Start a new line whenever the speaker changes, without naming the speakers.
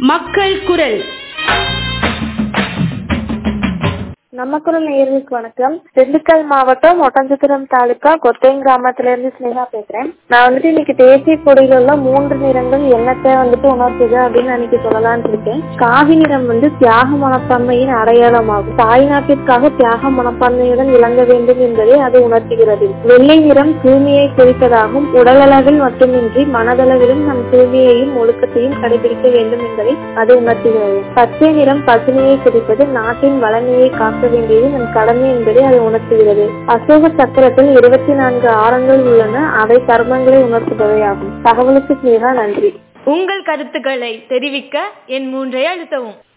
மக்கள் குரல்.
நம்ம குரல் நேயர்களுக்கு வணக்கம். திண்டுக்கல் மாவட்டம் ஒட்டன்சத்திரம் தாலுகா கொத்தையம் கிராமத்துல இருந்து ஸ்னேகா பேசுறேன். நான் இன்னைக்கு தேசிய கொடியில உள்ள 3 நிறங்கள் என்னத்தை உணர்த்துது அப்படின்னு அன்னைக்கு சொல்லலான்னு இருக்கேன். காவி நிறம் தியாக மனப்பான்மையின் அடையாளமாகும். தாய்நாட்டிற்காக தியாக மனப்பான்மையுடன் விளங்க வேண்டும் என்பதை அது உணர்த்துகிறது. வெள்ளை நிறம் தூய்மையை குறிப்பதாகும். உடலளவில் மட்டுமின்றி மனதளவிலும் நம் தூய்மையையும் ஒழுக்கத்தையும் கடைபிடிக்க வேண்டும் என்பதை அது உணர்த்துகிறது. பச்சை நிறம் பசுமையை குறிப்பது. நாட்டின் வளமையை காக்க வேண்டியது நம் கடமை என்பதை அது உணர்த்துகிறது. அசோக சக்கரத்தில் 24 ஆரங்கள் உள்ளன. அவை கர்மங்களை உணர்த்துபவையாகும். தகவலுக்கு ஸ்னேகா, நன்றி.
உங்கள் கருத்துக்களை தெரிவிக்க என் 3 அழுத்தவும்.